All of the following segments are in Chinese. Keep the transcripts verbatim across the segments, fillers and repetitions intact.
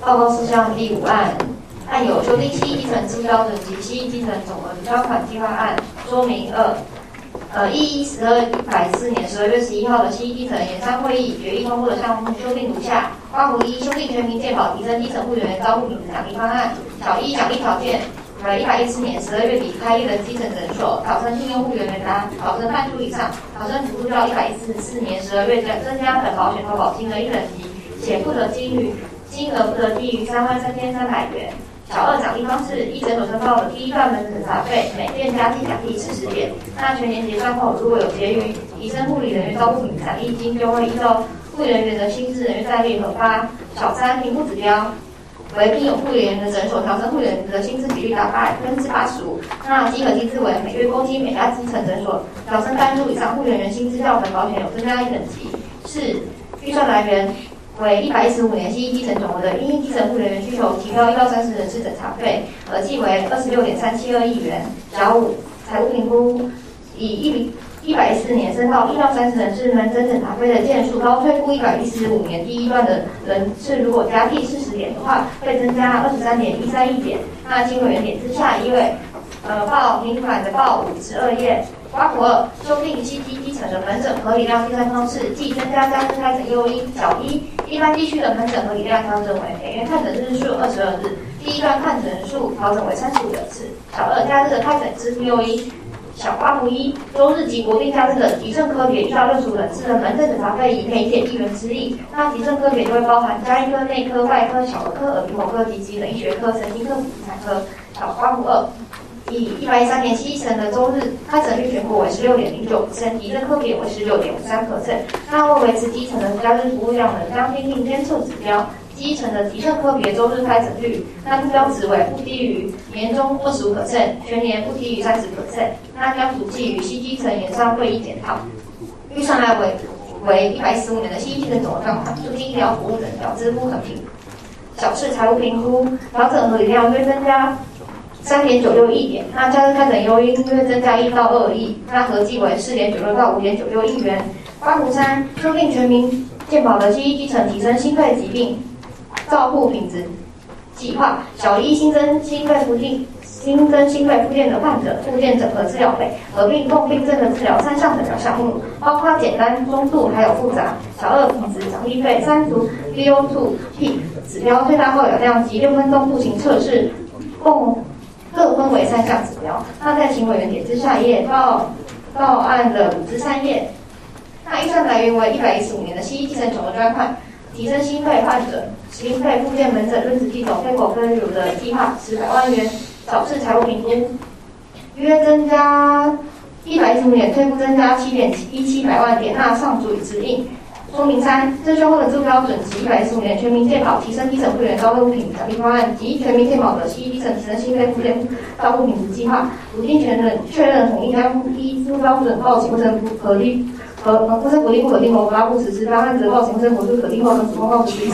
报告事项第五案，案有修订西医基层之标准及西医基层总额专款计划案说明二。呃，一十二一百四年十二月十一号的西医基层研商会议决议通过的项目修订如下：括弧一，修订全民健保提升基层护理员招募品质奖励方案。小一，奖励条件。呃，一百一十年十二月底开业的基层诊所，考生聘用护理员达考生半数以上，考生补助到一百一十四年十二月增加本保险投保金额一等级，且不得低于金额不得低于三万三千三百元。小二，奖励方式：依诊所申报的第一段门诊查费，每店加计奖励四十点。那全年结算后，如果有结余，提升护理人员招募品奖励金就会依照护理人员的薪资人员待遇核发。小三，评估指标为聘有护理人员的诊所，调整护理人员的薪资比率达百分之八十五。那稽核机制为每月公薪每家基层诊所调升半数以上护理人员薪资较本保险有增加一等级。四，预算来源为一百一十五年西医基层总额的因应基层护理人员需求提高一到三十人次诊查费，而计为二十六点三七二亿元。小五，财务评估以一一百一十年升到一到三十人次门诊诊查费的件数，高退估一百一十五年第一段的人次如果加计四十点的话，会增加二十三点一三亿点。那经委员点之下，因为呃报明款的报五十二页。括弧二，修订西医基层的门诊合理量计算方式，即增加加之开诊诱因。小一，一般地区的门诊合理量调整为每月看诊日数二十二日，第一段看诊人数调整为三十五人次。小二，假日的开诊支付诱因。小括弧一，周日及国定假日的急症科别一到六十五人次的门诊诊查费以每减一元之意。那急症科别就会包含家医科、内科、外科、小儿科、耳鼻喉科及急诊医学科、神经科、妇产科。小括弧二，以一百一十三年西医层的周日开诊率全国为十六点零九%，急症科别为十九点五三%。那为维持基层的假日服务量能，将订定监测指标。基层的急症科别周日开诊率，那目标值为不低于年中二十五%，全年不低于三十%。那将主计于西基层研商会议检讨。预算来为为一百一十五年的西医基层总额账款，促进医疗服务等表支付衡平。小四，财务评估调整合理量约增加三点九六亿点，那假日开诊诱因约增加一到二亿，那合计为四点九六到五点九六亿元。括弧三，修订全民健保的西医基层提升心肺疾病照护品质计划。小一，新增心肺复健新增心肺复健的患者复健整合治疗费，合并共病症的治疗三项诊疗项目，包括简单、中度还有复杂。小二，品质奖励费。三足 V O 二 P 指标最大耗氧量及六分钟步行测试，共各分为三项指标。那在请委员点之下页报报案的五至三页。那预算来源为一百一十五年的西医基层总额专款，提升心肺患者心肺复健门诊论治系统肺口分流的计划十百万元。小四，财务评估约增加一百一十五年退步增加七点一七百万点，那上足以指引。说明三，征修后的资标准及一百一十五年全民健保提升基层会员招募品奖励方案及全民健保的西医基层提升心肺复健招募品质计划，如今确认确认统一将依资标准报请卫生部合力和呃卫生福利部核定后发布实施，当案子报请卫生福利部核定后跟主公告实施。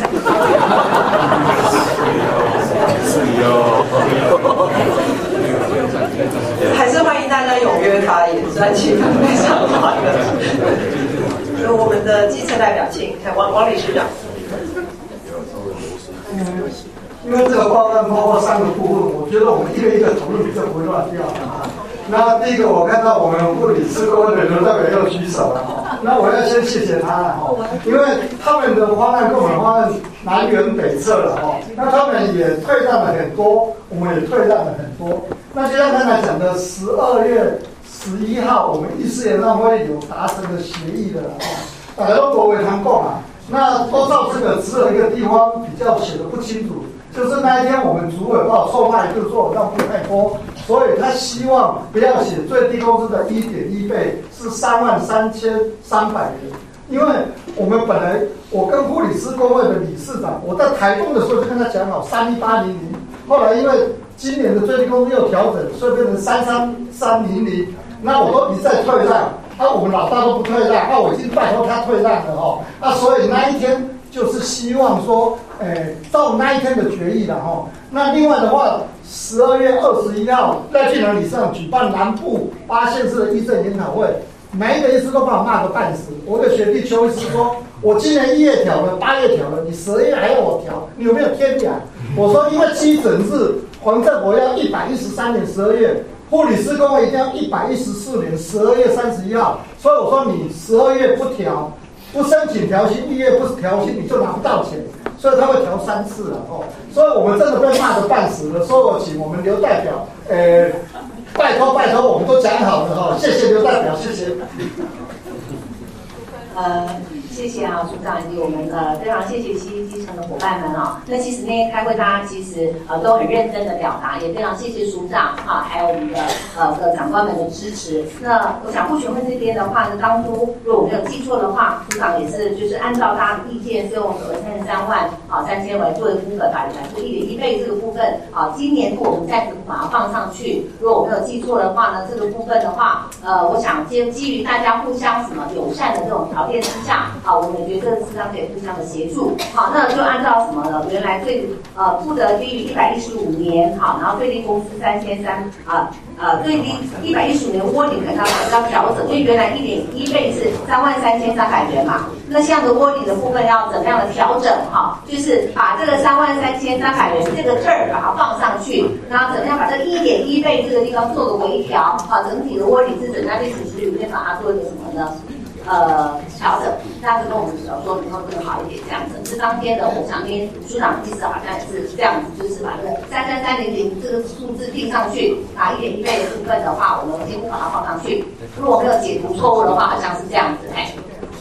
是哟。 还是欢迎大家踊跃发言，虽然气氛非常欢乐。由我们的基层代表，请王王理事长。 嗯，因为这个报告包括三个部分，我觉得我们一个一个讨论比较不会乱掉啊。那第一个，我看到我们护理师工会的刘代表又举手了哈，那我要先谢谢他了哈，因为他们的方案跟我们方案南辕北辙了哈，那他们也退让了很多，我们也退让了很多。那就像刚才讲的，十二月十一号，我们议事研商会有达成的协议的哈，大家都国为谈共啊，那都照这个，只有一个地方比较写的不清楚。就是那一天我们主委报受骂，就是说我让步太多，所以他希望不要写最低工资的一点一倍，是三万三千三百元。因为我们本来我跟护理师工会的理事长，我在台东的时候就跟他讲好三一八零零，后来因为今年的最低工资又调整，所以变成三三三零零，那我都一再退让，啊我们老大都不退让，啊我已经拜托他退让了哦，啊所以那一天。就是希望说，诶，照那一天的决议了哈。那另外的话，十二月二十一号，赖清德理事长举办南部八县市的医政研讨会， 每一个医师都把我骂个半死。我的学弟邱医师说，我今年一月调了，八月调了，你十二月还要我调，你有没有天理啊？我说，因为基准是黄政国要一百一十三年十二月，护理师工会一定要一百一十四年十二月三十一号，所以我说你十二月不调，不申请调薪，一月不调薪，你就拿不到钱。所以他会调三次了哦，所以我们真的被骂得半死了。所以我请我们刘代表，呃，拜托拜托，我们都讲好了哈、哦，谢谢刘代表，谢谢。 呃，谢谢啊，署长以及我们呃非常谢谢西医基层的伙伴们啊。那其实那天开会，大家其实呃都很认真的表达，也非常谢谢署长啊，还有我们的呃的长官们的支持。那我想护学会这边的话呢，当初如果我没有记错的话，署长也是就是按照大家的意见，所以我们有三十三万啊三千为作为部分把来做一点一倍这个部分啊，今年度我们暂时把它放上去。如果我没有记错的话呢，这个部分的话，呃，我想基基于大家互相什么友善的这种条件之下，啊，我们也觉得这个事上可以互相的协助。好，那就按照什么呢？原来最呃不得低于一百一十五年，好，然后最低工资三千三啊。呃，最低一百一十五年窝顶可能要要调整，因为原来一点一倍是三万三千三百元嘛，那这样的窝顶的部分要怎么样的调整哈？就是把这个三万三千三百元这个 term 把它放上去，然后怎么样把这一点一倍这个地方做个微调，啊，整体的窝顶是整在历史值里面把它做一个什么呢？呃，调整，这样子跟我们说说能够更好一点，这样子。是当天的，我想跟署长意思好像也是这样子，就是把这个三三三零零这个数字定上去，啊，一点一倍的部分的话，我们先不把它放上去。如果没有解读错误的话，好像是这样子，哎。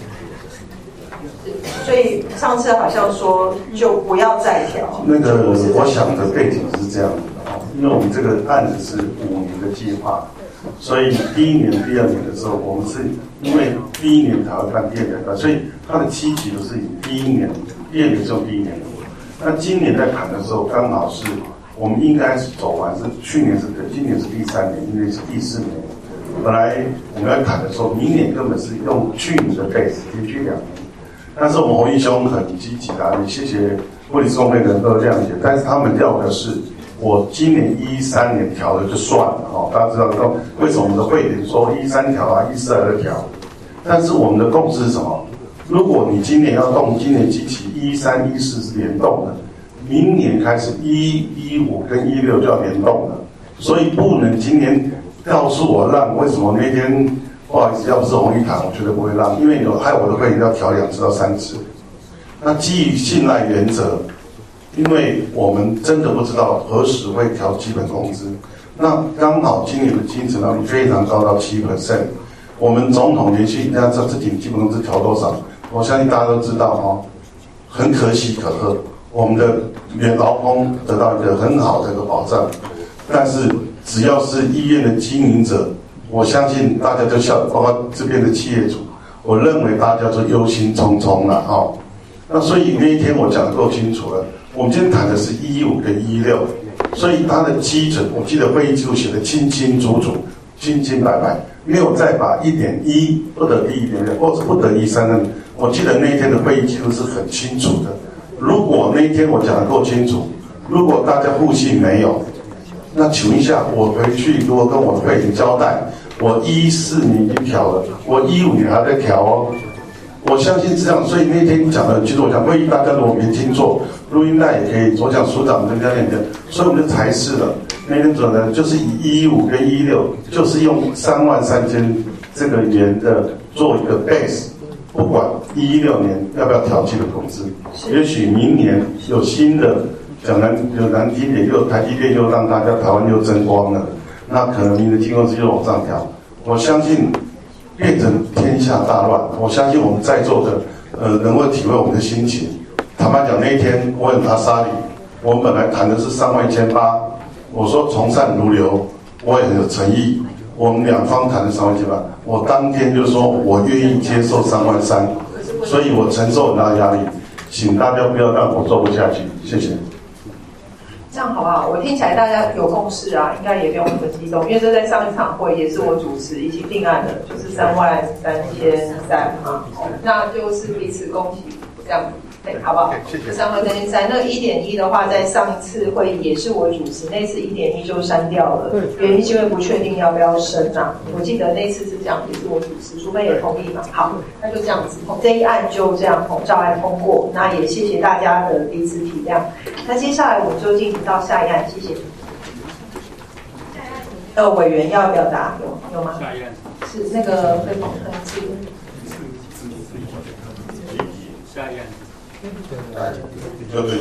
所以上次好像说就不要再调。 那个我想的背景是这样子的哦，因为我们这个案子是五年的计划。所以第一年、第二年的时候，我们是因为第一年才会办，第二年办，所以它的期期都是以第一年、第二年是用第一年的。那今年在谈的时候，刚好是我们应该是走完，是去年是对，今年是第三年，因为是第四年。本来我们在谈的时候，明年根本是用去年的 base 连续两年。但是我们洪义兄很积极的，也谢谢护理师工会的人都谅解，但是他们要的是。我今年一三年调了就算了哦，大家知道为什么我们的会员说一三调啊，一四还在调，但是我们的共识是什么？如果你今年要动，今年机器一三一四是联动的，明年开始一一五跟一六就要联动了，所以不能今年告诉我让为什么那天不好意思，要不是洪一堂，我绝对不会让，因为有害我的会员要调两次到三次，那基于信赖原则。因为我们真的不知道何时会调基本工资，那刚好今年的经济成长率非常高到七 percent， 我们总统连续那这这几年基本工资调多少？我相信大家都知道哦，很可喜可贺，我们的原劳工得到一个很好的一个保障，但是只要是医院的经营者，我相信大家都笑，包括这边的企业主，我认为大家都忧心忡忡了哦。那所以那一天我讲得够清楚了。我们今天谈的是一五跟一六，所以它的基准，我记得会议记录写的清清楚楚、清清白白，没有再把一点一不得一点六，或者不得一三的。我记得那一天的会议记录是很清楚的。如果那一天我讲得够清楚，如果大家互信没有，那请问一下，我回去如果跟我的会员交代，我一四年已经调了，我一五年还在调哦。我相信这样，所以那天讲的，其实我讲会议大家如果没听错，录音带也可以。我讲署长跟教练讲，所以我们就裁示了。那天准呢，就是以一五跟一六，就是用三万三千这个元的做一个 base， 不管一六年要不要调基本工资，也许明年有新的，讲难有难听点，又台积电又让大家台湾又争光了，那可能明年基本工资又往上调。我相信。变成天下大乱，我相信我们在座的，呃，能够体会我们的心情。坦白讲，那一天我很阿莎里，我们本来谈的是三万一千八，我说从善如流，我也很有诚意。我们两方谈的三万一千八，我当天就说我愿意接受三万三，所以我承受很大的压力，请大家不要让我做不下去，谢谢。 这样好不好？我听起来大家有共识啊，应该也不用那么激动，因为这在上一场会也是我主持一起定案的，就是三万三千三嘛，那就是彼此恭喜这样子。 对，好不好？ 谢谢。 三会更新三，那个一点一的话，在上一次会议也是我主持，那次一点一就删掉了，原因是因为不确定要不要升啊。我记得那次是这样，也是我主持，除非也同意嘛。好，那就这样子，这一案就这样照案通过。那也谢谢大家的彼此体谅。那接下来我们就进行到下一案，谢谢。呃，委员要表达有有吗？ 下一案是那个被访问是。 下一案。 对对。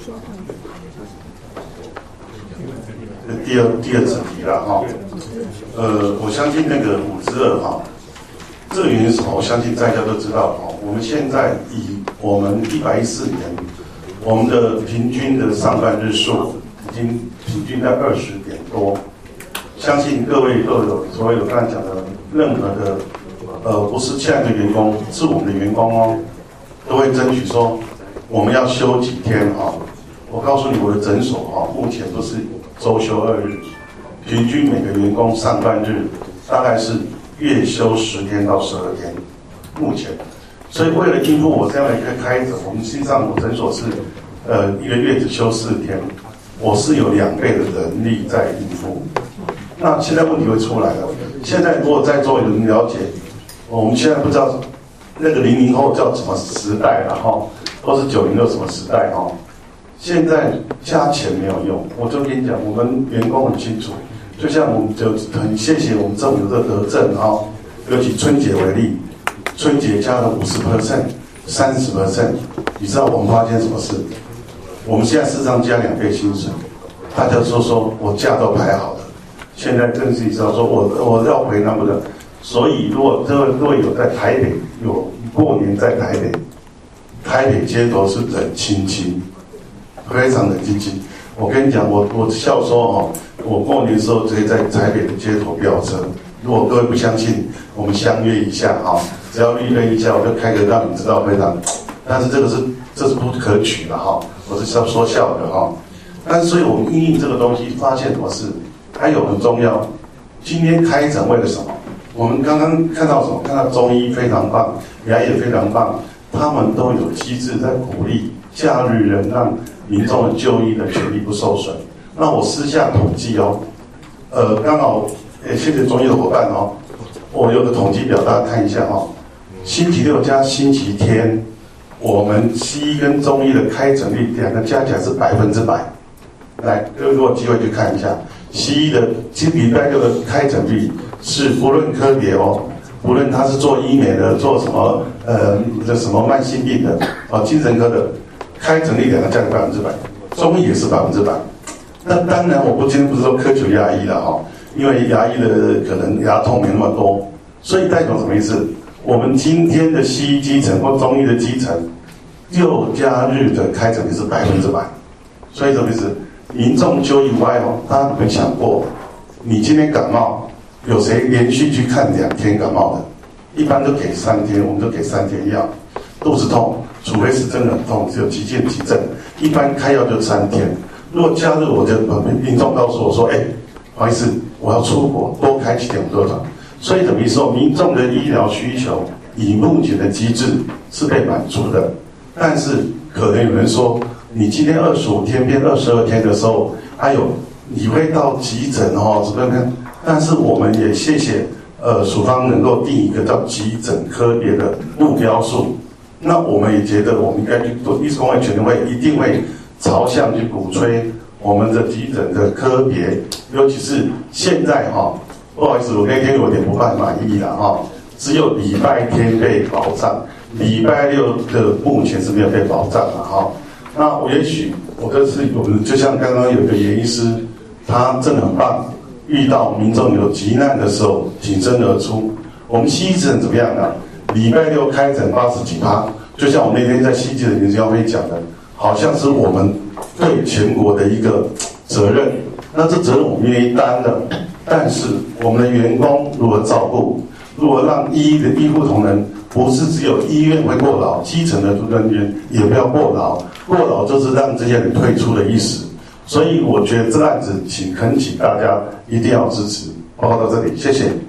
第二第二次题了哈，呃，我相信那个五之二哈，这个原因是什么？我相信大家都知道哈。我们现在以我们一百一十四年，我们的平均的上班日数已经平均在二十点多，相信各位都有所有刚才讲的任何的呃，不是现在的员工，是我们的员工哦，都会争取说我们要休几天哈。我告诉你，我的诊所哈，目前都是周休二日，平均每个员工上班日大概是月休十天到十二天，目前。所以为了应付我这样的一个开诊，我们实际上我诊所是呃一个月只休四天，我是有两倍的人力在应付。那现在问题会出来了，现在如果在座有人了解，我们现在不知道那个零零后叫什么时代了哈，或是九零后什么时代哈。现在加钱没有用，我就跟你讲，我们员工很清楚，就像我们就很谢谢我们政府的德政哈，尤其春节为例，春节加了五十 percent、三十 percent， 你知道我们发现什么事？我们现在事实上加两倍薪水，大家说说我假都排好了，现在更是你知道说我我要回南部的，所以如果各位各位有在台北有过年在台北，台北街头是冷清清。非常冷清清，我跟你讲，我我笑说哦，我过年的时候直接在台北的街头飙车。如果各位不相信，我们相约一下哈，只要预约一下，我就开个让你知道非常。但是这个是这是不可取的哈，我是笑说笑的哈。但是所以我们因应这个东西，发现什么事？还有很重要，今天开诊为了什么？我们刚刚看到什么？看到中医非常棒，牙医非常棒，他们都有机制在鼓励假日人让民众的就医的权利不受损。那我私下统计哦，呃，刚好也谢谢中医的伙伴哦，我有个统计表，大家看一下哦。星期六加星期天，我们西医跟中医的开诊率两个加起来是百分之百。来，各位如果有机会去看一下，西医的今礼拜六的开诊率是不论科别哦，不论他是做医美的，做什么呃这什么慢性病的啊，精神科的。开诊率两个加起来百分之百，中医也是百分之百。那当然，我不今天不是说苛求牙医了哈，因为牙医的可能牙痛没那么多，所以代表什么意思？我们今天的西医基层或中医的基层，六加日的开诊率是百分之百。所以什么意思？民众就医歪哦，大家有没有想过，你今天感冒，有谁连续去看两天感冒的？一般都给三天，我们都给三天药。肚子痛，除非是真的很痛，只有急件急症，一般开药就三天。如果假日，我就民众告诉我说：“哎，不好意思，我要出国，多开几天我多少。”所以等于说，民众的医疗需求以目前的机制是被满足的。但是可能有人说，你今天二十五天变二十二天的时候，还有你会到急诊哦，怎么样？但是我们也谢谢呃署方能够定一个叫急诊科别的目标数。那我们也觉得，我们应该去做医师公会全联会一定会朝向去鼓吹我们的急诊的科别，尤其是现在哈，不好意思，我那天有点不太满意了哈，只有礼拜天被保障，礼拜六的目前是没有被保障的哈。那我也许我这次我们就像刚刚有个严医师，他真的很棒，遇到民众有急难的时候挺身而出。我们西医诊怎么样呢？礼拜六开诊八十几趴，就像我那天在西医的研究会讲的，好像是我们对全国的一个责任。那这责任我们愿意担的，但是我们的员工如何照顾，如何让医的医护同仁不是只有医院会过劳，基层的人员也不要过劳，过劳就是让这些人退出的意思。所以我觉得这案子，请恳请大家一定要支持。报告到这里，谢谢。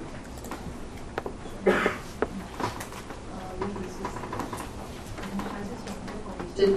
是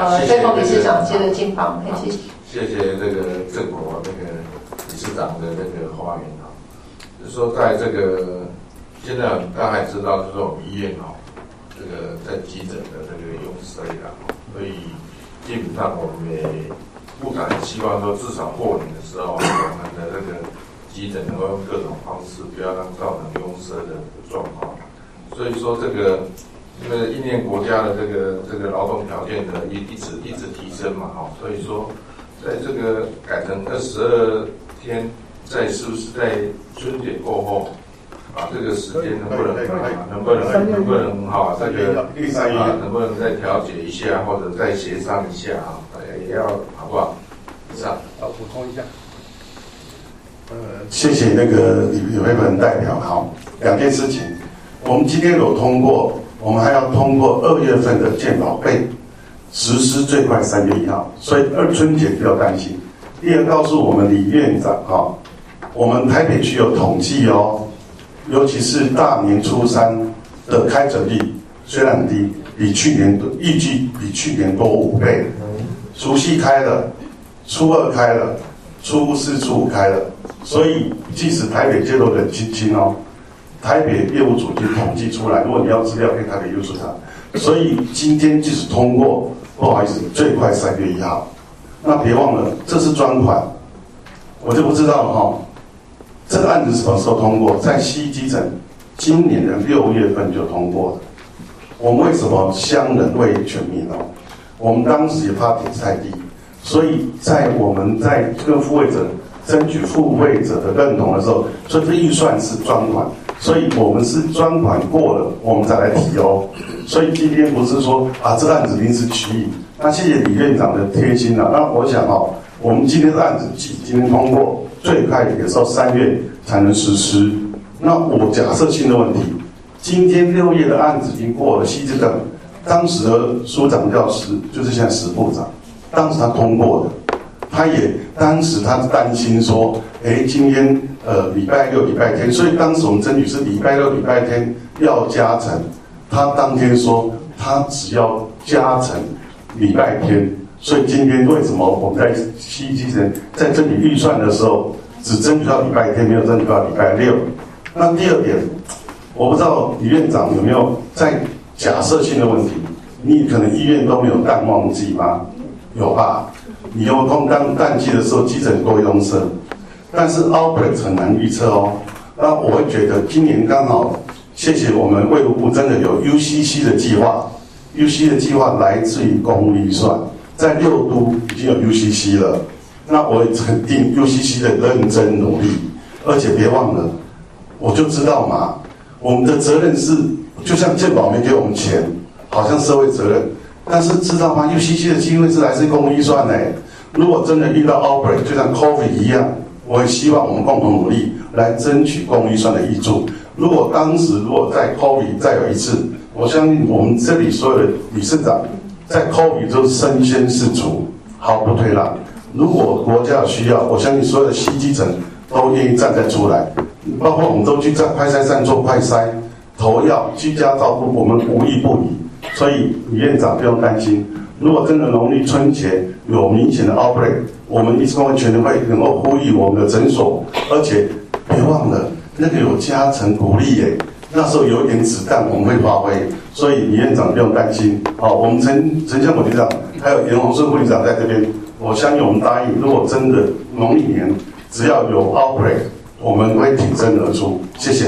呃，再从理事长接着进访，很谢谢。 谢谢这个郑国那个理事长的那个发言啊，就是说在这个现在大家也知道，就是我们医院哦，这个在急诊的这个拥塞啦，所以基本上我们也不敢希望说至少过年的时候，我们的这个急诊能够用各种方式，不要让造成拥塞的状况。所以说这个。因为因应国家的这个这个劳动条件的一一直一直提升嘛，哈，所以说在这个改成二十二天，在是不是在春节过后，把这个时间能不能能不能能不能哈这个啊能不能再调节一下，或者再协商一下啊，也要好不好？以上好补充一下。 呃，谢谢那个李慧文代表。好，两件事情，我们今天有通过。我们还要通过二月份的健保费实施，最快三月一号，所以二春节不要担心。第二，告诉我们李院长哈、哦，我们台北区有统计哦，尤其是大年初三的开诊率虽然很低，比去年预计比去年多五倍。除夕开了，初二开了，初四、初五开了，所以即使台北街头冷清清哦。台北业务组已经统计出来，如果你要资料，可以台北业务组查。所以今天即使通过，不好意思，最快三月一号。那别忘了，这是专款，我就不知道了哈。这个案子什么时候通过？在西医急诊，今年的六月份就通过了。我们为什么乡人为全民哦？我们当时也怕点太低，所以在我们在跟付费者争取付费者的认同的时候，所以这预算是专款。所以我们是专款过了，我们再来提哦。所以今天不是说啊，这个案子临时起意。那谢谢李院长的贴心啊。那我想哦，我们今天的案子今天通过，最快也是到三月才能实施。那我假设性的问题，今天六月的案子已经过了，西治等当时的署长叫石，就是现在石部长，当时他通过的，他也当时他担心说，哎，今天。呃，礼拜六、礼拜天，所以当时我们争取是礼拜六、礼拜天要加成。他当天说他只要加成礼拜天，所以今天为什么我们在西医急诊在争取预算的时候，只争取到礼拜天，没有争取到礼拜六？那第二点，我不知道李院长有没有在假设性的问题，你可能医院都没有淡旺季吗？有吧？你有空当淡季的时候，急诊多拥塞。但是 outbreak 很难预测哦，那我会觉得今年刚好，谢谢我们卫福部真的有 U C C 的计划 ，U C C 的计划来自于公务预算，在六都已经有 U C C 了，那我也肯定 U C C 的认真努力，而且别忘了，我就知道嘛，我们的责任是，就像健保没给我们钱，好像社会责任，但是知道吗 ？U C C 的机会是来自公务预算呢，如果真的遇到 outbreak， 就像 COVID 一样。我也希望我们共同努力来争取公预算的挹注。如果当时如果在 COVID 再有一次，我相信我们这里所有的理事长在 COVID 都身先士卒，毫不退让。如果国家有需要，我相信所有的西基层都愿意站在出来，包括我们都去在快筛站做快筛、投药、居家照顾，我们无一不语。所以李院长不用担心。如果真的农历春节有明显的 outbreak， 我们医师公会全联会能够呼吁我们的诊所，而且别忘了那个有加成鼓励耶，那时候有一点子弹我们会发挥，所以李院长不用担心。好，我们陈陈香国局长还有严宏顺副局长在这边，我相信我们答应，如果真的农历年只要有 outbreak， 我们会挺身而出。谢谢。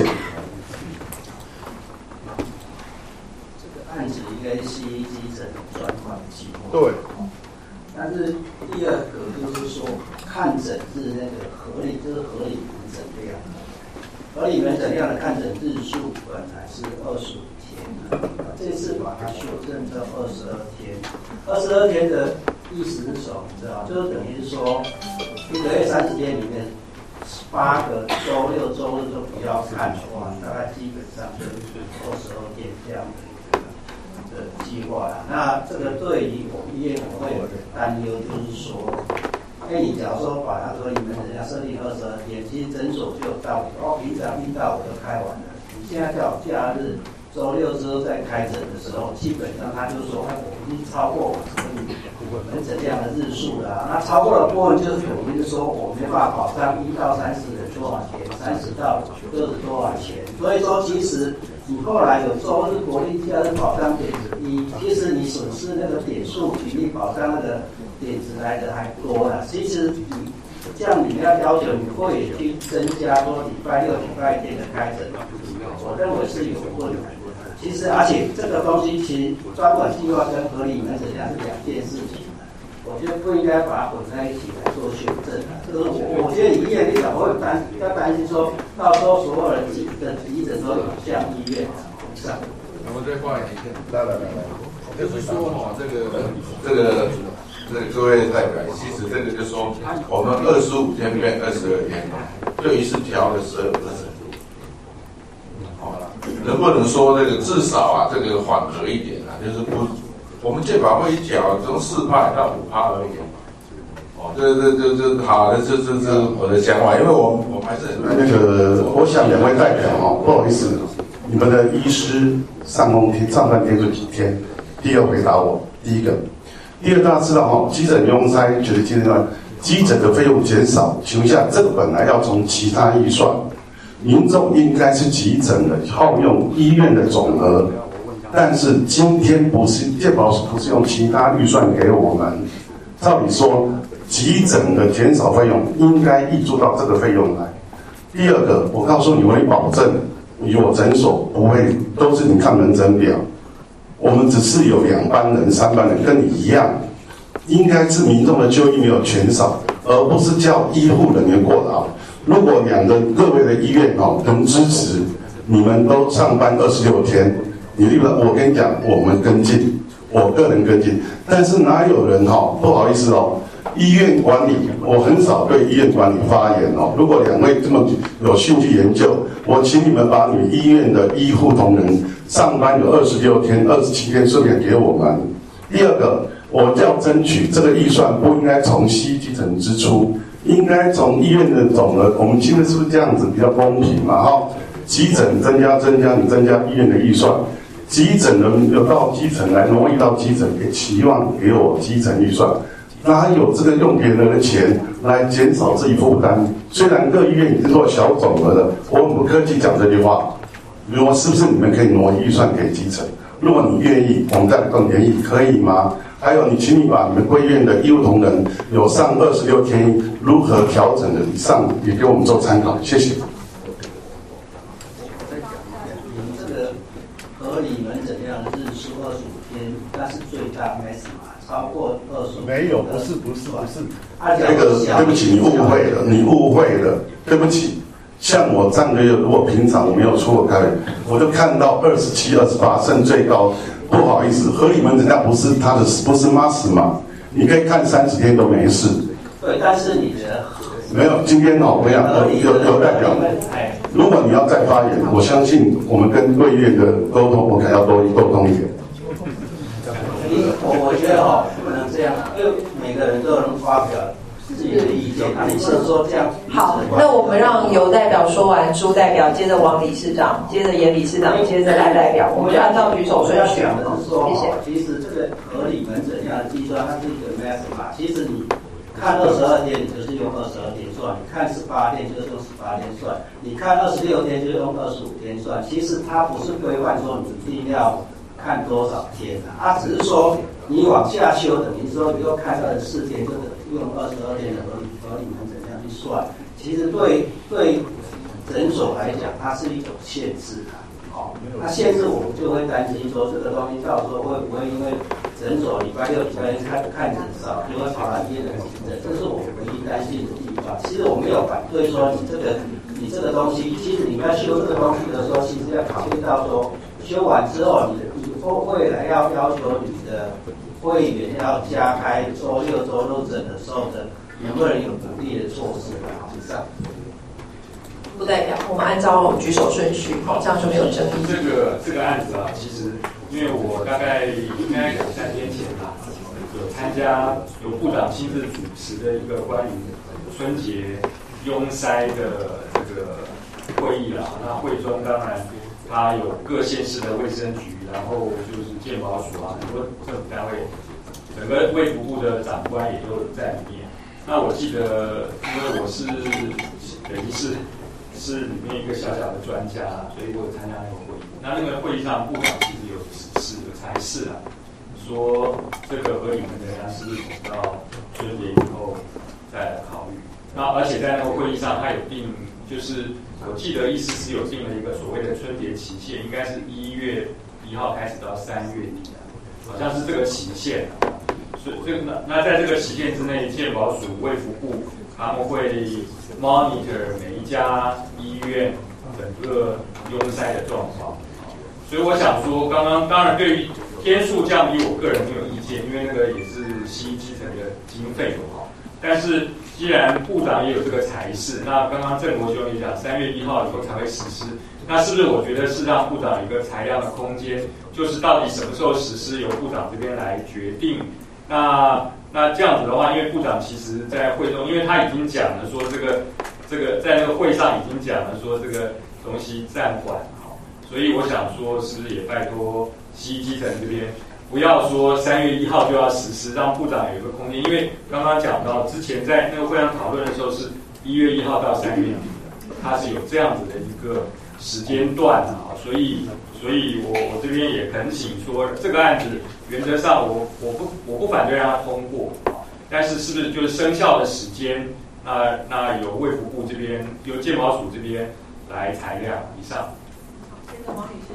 这个案子应该是西医急诊专款计划。 对。 但是第二个就是说，看诊日那个合理，就是合理门诊量。合理门诊量的看诊日数本来是二十五天，这次把它修正到二十二天。二十二天的意思是什么？你知道，就是等于是说，一个月三十天里面，八个周六、周日都不要看的话，大概基本上就是二十二天这样的。的计划啦，那这个对于我们医院我会有担忧，就是说，哎，你假如说把它说你们人家设定二十二天，其实诊所就有道理，哦，平常一到五都开完了，你现在叫假日周六之后再开诊的时候，基本上他就说，哎，我已经超过我这个门诊量的日数了、啊。那超过的部分就是等于是说，我没办法保障一到三十人多少钱，三十到六十多少钱。所以说，其实你后来有周日、国定假日保障点子一，其实你损失那个点数比你保障那个点子来的还多了。其实你这样你要要求你会员去增加说礼拜六、礼拜天的开诊，我认为是有问题。其实，而且这个东西其实专管计划跟合理门诊量是两件事情，我觉得不应该把它混在一起来做修正。这个我我觉得以医院立场，我会担要担心说，到时候所有的急的急诊都有向医院上。 我再画一个，来来来来，就是说哈，这个这个这个各位代表，其实这个就是说，我们二十五天变二十二天，就一次调了十二个程度。好了，能不能说这个至少啊，这个缓和一点啊，就是不，我们健保会一调从四趴到五趴而已。哦，这这这这好，这这这我的想法，因为我我们还是很那个，我想两位代表哦，不好意思，你们的医师上工天上半天是几天？第二回答我，第一个，第二大家知道哈，急诊用筛觉得今天急诊的费用减少，请问一下，这个本来要从其他预算，民众应该是急诊的耗用医院的总额，但是今天不是健保署不是用其他预算给我们，照理说急诊的减少费用应该挹注到这个费用来。第二个，我告诉你，我可以保证，以我诊所不会都是你看门诊表。我们只是有两班人、三班人，跟你一样，应该是民众的就医没有减少，而不是叫医护人员过劳。如果两个各位的医院哦能支持，你们都上班二十六天，你例如我跟你讲，我们跟进，我个人跟进，但是哪有人哦不好意思哦，医院管理我很少对医院管理发言哦。如果两位这么有兴趣研究，我请你们把你们医院的医护同仁上班有二十六天、二十七天顺便给我们。第二个，我要争取这个预算不应该从西基层支出，应该从医院的总额。我们现在是不是这样子比较公平嘛？哈，急诊增加增加，你增加医院的预算，急诊人有到基层来，挪移到基层，也期望给我基层预算。哪有这个用别人的钱来减少自己负担？虽然各医院已经做小总额了，我很不客气讲这句话。如果是不是你们可以挪预算给基层？如果你愿意，我们再来动联谊，可以吗？还有，你请你把你们贵院的医务同仁有上二十六天如何调整的以上，也给我们做参考，谢谢。 这个合理门诊量日数二十五天，那是最大 max 嘛？超过二十五没有，不是，不是，不是。 这个对不起，你误会了，你误会了，对不起。像我上个月，如果平常我没有出过开会，我就看到二十七、二十八，甚至最高。不好意思，合理门诊量不是他的，不是 mass 嘛？你可以看三十天都没事。 对，但是你的没有。今天哦，我想有有代表，如果你要再发言，我相信我们跟贵院的沟通，我可能要多沟通一点。 我我觉得哦，不能这样，因为每个人都能发表自己的意见，啊，你是说这样？ 好，那我们让尤代表说完，朱代表接着王理事长，接着严理事长，接着赖代表，我们就按照举手顺序。 谢谢。其实这个合理门诊量的计算，它是一个 math 嘛。其实你看二十二天，你就是用二十二天算；你看十八天，就是用十八天算；你看二十六天，就用二十五天算。其实它不是规范说你一定要看多少天啊，它只是说你往下修，等于说你又看二十四天，就用二十二天的合理合理门诊量去算。其实对对诊所来讲，它是一种限制啊。哦，那限制我们就会担心说，这个东西到时候会不会因为诊所礼拜六、礼拜天看看诊少，就会跑到医院来急诊，这是我们唯一担心的地方。其实我没有反对说你这个你这个东西，其实你们要修这个东西的时候，其实要考虑到说，修完之后你你未来要要求你的会员要加开周六、周日诊的时候的，能不能有鼓励的措施来以上？ 不代表我们按照举手顺序，好，这样就没有争议。 这个这个案子啊，其实因为我大概应该两三天前吧，有参加由部长亲自主持的一个关于春节拥筛的这个会议啦。那会中当然它有各县市的卫生局，然后就是健保署啊，很多政府单位，整个卫福部的长官也都在里面。那我记得，因为我是等于是是里面一个小小的专家，所以我有参加那个会议。那那个会议上，部长其实有指示、有裁示啊，说这个合理门诊量是不是等到春节以后再来考虑。那而且在那个会议上，他有定，就是我记得意思是有定了一个所谓的春节期限，应该是一月一号开始到三月底啊，好像是这个期限啊。所以这个那那在这个期限之内，健保署、卫福部他们会 monitor 每一家医院整个拥塞的状况。所以我想说，刚刚当然对于天数降低，我个人没有意见，因为那个也是西医基层的经费嘛。但是既然部长也有这个裁示，那刚刚郑国兄也讲，三月一号以后才会实施，那是不是我觉得是让部长有一个裁量的空间，就是到底什么时候实施，由部长这边来决定。那那这样子的话，因为部长其实在会中，因为他已经讲了说这个这个在那个会上已经讲了说这个东西暂缓，所以我想说，是不是也拜托西医基层这边，不要说三月一号就要实施，让部长有一个空间，因为刚刚讲到之前在那个会上讨论的时候是一月一号到三月底的，它是有这样子的一个时间段啊，所以所以我我这边也恳请说，这个案子原则上我我不我不反对让它通过，但是是不是就是生效的时间，那那由卫福部这边由健保署这边来裁量以上。